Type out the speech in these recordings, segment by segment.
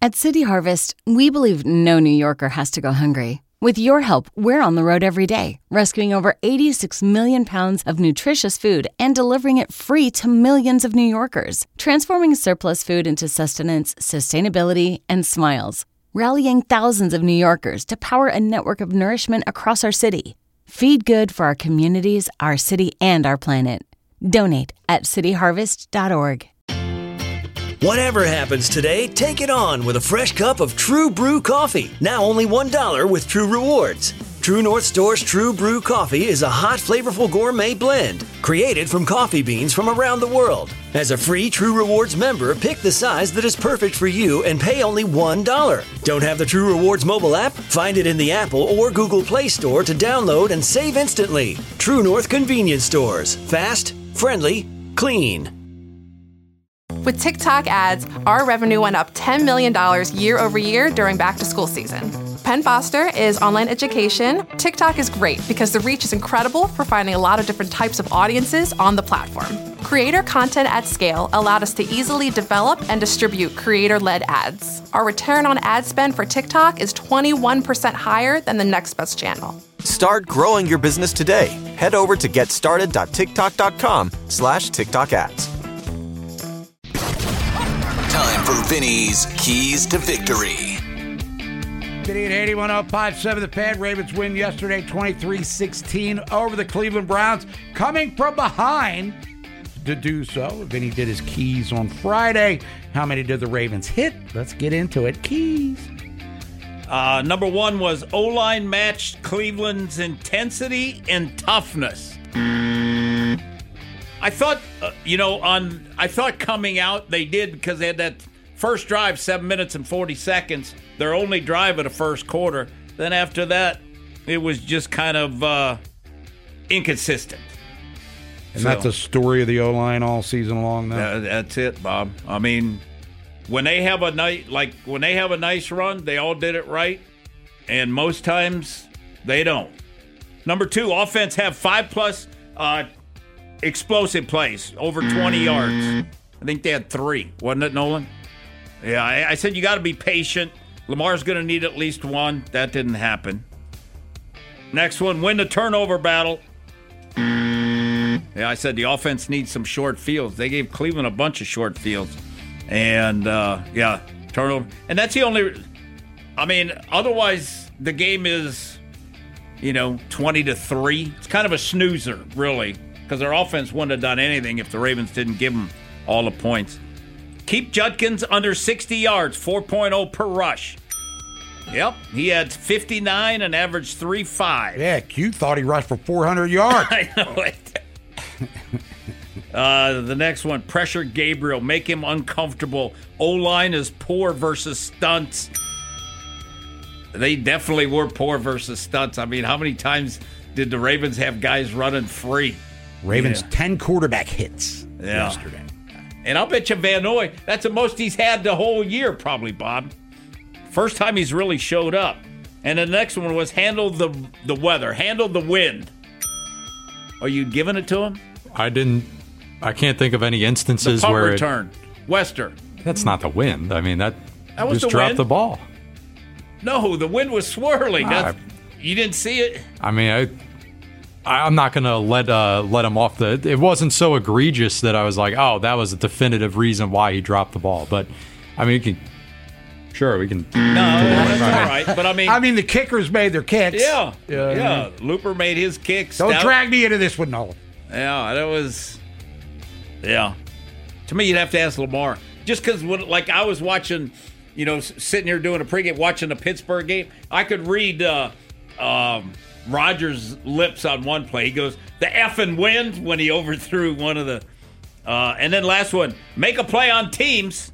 At City Harvest, we believe no New Yorker has to go hungry. With your help, we're on the road every day, rescuing over 86 million pounds of nutritious food and delivering it free to millions of New Yorkers, transforming surplus food into sustenance, sustainability, and smiles, rallying thousands of New Yorkers to power a network of nourishment across our city. Feed good for our communities, our city, and our planet. Donate at cityharvest.org. Whatever happens today, take it on with a fresh cup of True Brew coffee. Now only $1 with True Rewards. True North Store's True Brew coffee is a hot, flavorful gourmet blend created from coffee beans from around the world. As a free True Rewards member, pick the size that is perfect for you and pay only $1. Don't have the True Rewards mobile app? Find it in the Apple or Google Play Store to download and save instantly. True North Convenience Stores. Fast, friendly, clean. With TikTok ads, our revenue went up $10 million year over year during back-to-school season. Penn Foster is online education. TikTok is great because the reach is incredible for finding a lot of different types of audiences on the platform. Creator content at scale allowed us to easily develop and distribute creator-led ads. Our return on ad spend for TikTok is 21% higher than the next best channel. Start growing your business today. Head over to getstarted.tiktok.com/TikTok ads. Time for Vinny's Keys to Victory. Vinny at 81.057 The Fan. Ravens win yesterday 23-16 over the Cleveland Browns. Coming from behind to do so. Vinny did his keys on Friday. How many did the Ravens hit? Let's get into it. Keys. Number one was O-line matched Cleveland's intensity and toughness. I thought, I thought coming out they did because they had that first drive, 7 minutes and 40 seconds, their only drive of the first quarter. Then after that, it was just kind of inconsistent. And that's the story of the O-line all season long now? That's it, Bob. I mean, when they have a nice run, they all did it right, and most times they don't. Number two, offense have 5+ explosive plays, over 20 yards. I think they had 3, wasn't it, Nolan? Yeah, I said you got to be patient. Lamar's going to need at least 1. That didn't happen. Next one, win the turnover battle. Yeah, I said the offense needs some short fields. They gave Cleveland a bunch of short fields. And, turnover. And that's the only... I mean, otherwise, the game is, 20-3. It's kind of a snoozer, really, because their offense wouldn't have done anything if the Ravens didn't give them all the points. Keep Judkins under 60 yards, 4.0 per rush. Yep, he had 59 and averaged 3.5. Yeah, Q thought he rushed for 400 yards. I know it. The next one, pressure Gabriel, make him uncomfortable. O-line is poor versus stunts. They definitely were poor versus stunts. I mean, how many times did the Ravens have guys running free? Ravens 10 quarterback hits yesterday. And I'll bet you Van Noy, that's the most he's had the whole year probably, Bob. First time he's really showed up. And the next one was handle the weather, handle the wind. Are you giving it to him? I can't think of any instances the punt where return. Wester. That's not the wind. I mean, that was just the dropped wind. the ball. No, the wind was swirling. You didn't see it? I mean, I'm not going to let him off the... It wasn't so egregious that I was like, oh, that was a definitive reason why he dropped the ball. But, I mean, we can... No, that's all right. But, I mean, the kickers made their kicks. Yeah. Looper made his kicks. Don't drag me into this one, Nolan. Yeah, that was... Yeah. To me, you'd have to ask Lamar. Just because, I was watching... sitting here doing a pregame, watching the Pittsburgh game, I could read Rodgers' lips on one play. He goes, the effing wind, when he overthrew one of the... and then last one, make a play on teams.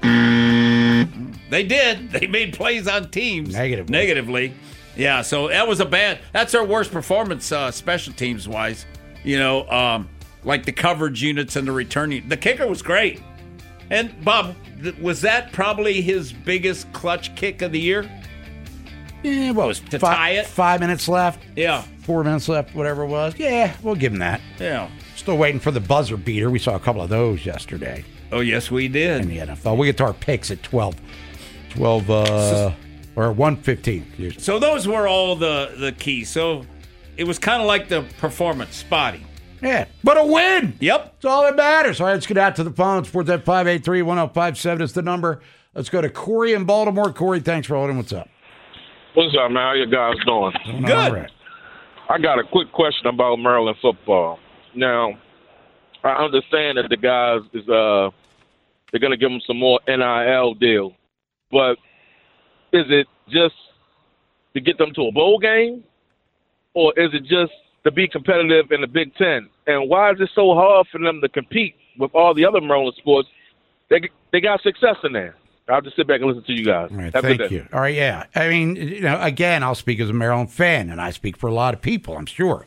They did. They made plays on teams. Negatively. Yeah, so that was that's our worst performance special teams-wise. Like the coverage units and the returning. The kicker was great. And, Bob, was that probably his biggest clutch kick of the year? Yeah, what was to tie it? 5 minutes left? Yeah. 4 minutes left, whatever it was. Yeah, we'll give him that. Yeah. Still waiting for the buzzer beater. We saw a couple of those yesterday. Oh, yes, we did. In the NFL. We get to our picks at 12. 12 or 1:15. So those were all the keys. So it was kind of like the performance spotty. Yeah, but a win. Yep. That's all that matters. All right, let's get out to the phone. Sports at 583-1057 is the number. Let's go to Corey in Baltimore. Corey, thanks for holding. What's up? What's up, man? How you guys doing? Good. All right. I got a quick question about Maryland football. Now, I understand that the guys they're going to give them some more NIL deal, but is it just to get them to a bowl game, or is it just to be competitive in the Big Ten? And why is it so hard for them to compete with all the other Maryland sports? They got success in there. I'll just sit back and listen to you guys. All right, Have a good thank day. you. All right, yeah. I mean, again, I'll speak as a Maryland fan, and I speak for a lot of people, I'm sure.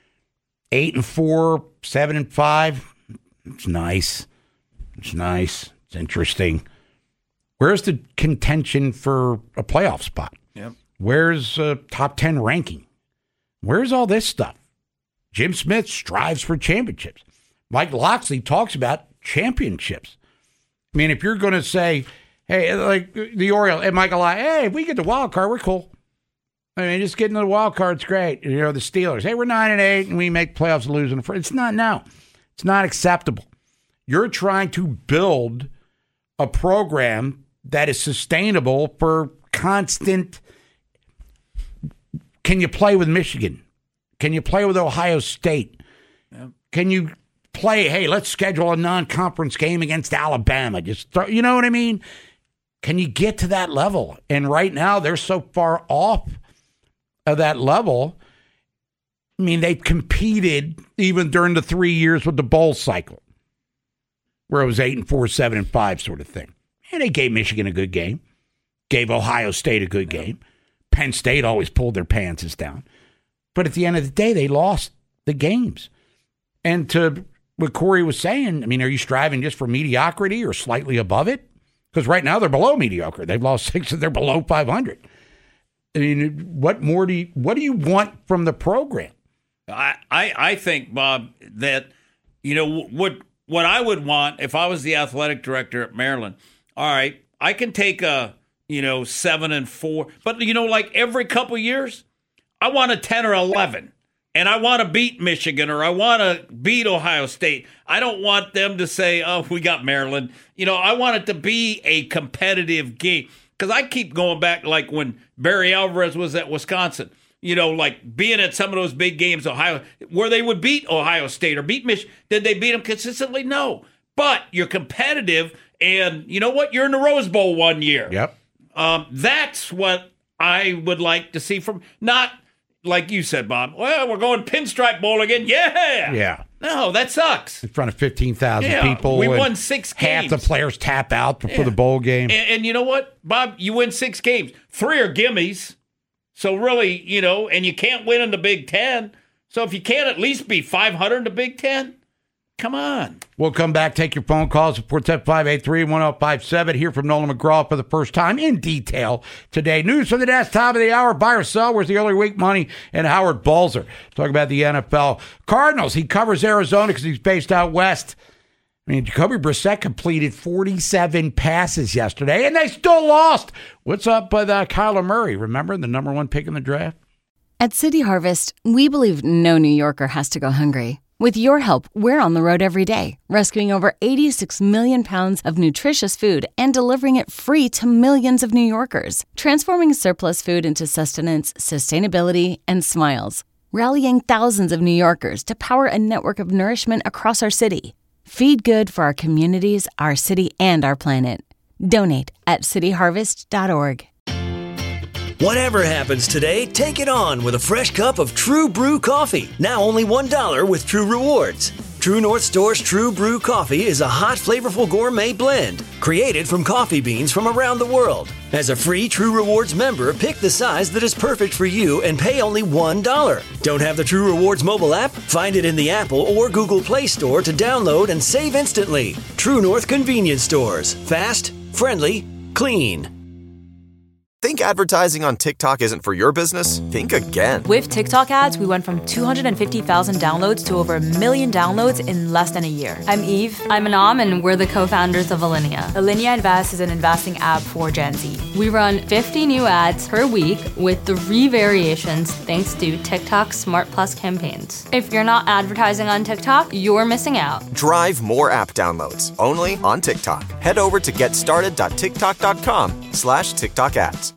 8-4, 7-5. It's nice. It's nice. It's interesting. Where's the contention for a playoff spot? Yep. Where's a top 10 ranking? Where's all this stuff? Jim Smith strives for championships. Mike Locksley talks about championships. I mean, if you're going to say, hey, like the Orioles, and Michael, hey, if we get the wild card, we're cool. I mean, just getting the wild card's great. The Steelers, hey, we're 9-8, and we make playoffs and lose in the first. It's not now. It's not acceptable. You're trying to build a program that is sustainable for constant. Can you play with Michigan? Can you play with Ohio State? Yep. Can you play, hey, let's schedule a non-conference game against Alabama. Just throw, you know what I mean? Can you get to that level? And right now, they're so far off of that level. I mean, they've competed even during the 3 years with the bowl cycle, where it was 8-4, 7-5 sort of thing. And they gave Michigan a good game, gave Ohio State a good game. Penn State always pulled their pants down. But at the end of the day, they lost the games. And to what Corey was saying, I mean, are you striving just for mediocrity or slightly above it? Because right now they're below mediocre. They've lost 6 and they're below 500. I mean, what do you want from the program? I think, Bob, that, what I would want if I was the athletic director at Maryland, all right, I can take a, 7-4, but, like every couple years, I want a 10 or 11. And I want to beat Michigan or I want to beat Ohio State. I don't want them to say, oh, we got Maryland. I want it to be a competitive game. Because I keep going back like when Barry Alvarez was at Wisconsin. Like being at some of those big games, Ohio, where they would beat Ohio State or beat Michigan. Did they beat them consistently? No. But you're competitive. And you know what? You're in the Rose Bowl one year. Yep. That's what I would like to see from, not like you said, Bob, well, we're going Pinstripe Bowl again. Yeah. Yeah. No, that sucks. In front of 15,000 people. We won 6 games. Half the players tap out before the bowl game. And you know what, Bob? You win 6 games. 3 are gimmies. So really, and you can't win in the Big Ten. So if you can't at least be 500 in the Big Ten, come on. We'll come back, take your phone calls at 475-883-1057. Hear from Nolan McGraw for the first time in detail today. News from the desk, top of the hour. Buy or sell. Where's the early week money? And Howard Balzer. Talk about the NFL. Cardinals. He covers Arizona because he's based out west. I mean, Jacoby Brissett completed 47 passes yesterday, and they still lost. What's up with Kyler Murray? Remember, the number 1 pick in the draft? At City Harvest, we believe no New Yorker has to go hungry. With your help, we're on the road every day, rescuing over 86 million pounds of nutritious food and delivering it free to millions of New Yorkers, transforming surplus food into sustenance, sustainability, and smiles, rallying thousands of New Yorkers to power a network of nourishment across our city. Feed good for our communities, our city, and our planet. Donate at cityharvest.org. Whatever happens today, take it on with a fresh cup of True Brew coffee. Now only $1 with True Rewards. True North Store's True Brew coffee is a hot, flavorful gourmet blend created from coffee beans from around the world. As a free True Rewards member, pick the size that is perfect for you and pay only $1. Don't have the True Rewards mobile app? Find it in the Apple or Google Play Store to download and save instantly. True North Convenience Stores. Fast, friendly, clean. Think advertising on TikTok isn't for your business? Think again. With TikTok ads, we went from 250,000 downloads to over 1 million downloads in less than a year. I'm Eve. I'm Anam, and we're the co-founders of Alinea. Alinea Invest is an investing app for Gen Z. We run 50 new ads per week with 3 variations thanks to TikTok Smart Plus campaigns. If you're not advertising on TikTok, you're missing out. Drive more app downloads only on TikTok. Head over to getstarted.tiktok.com/TikTok ads.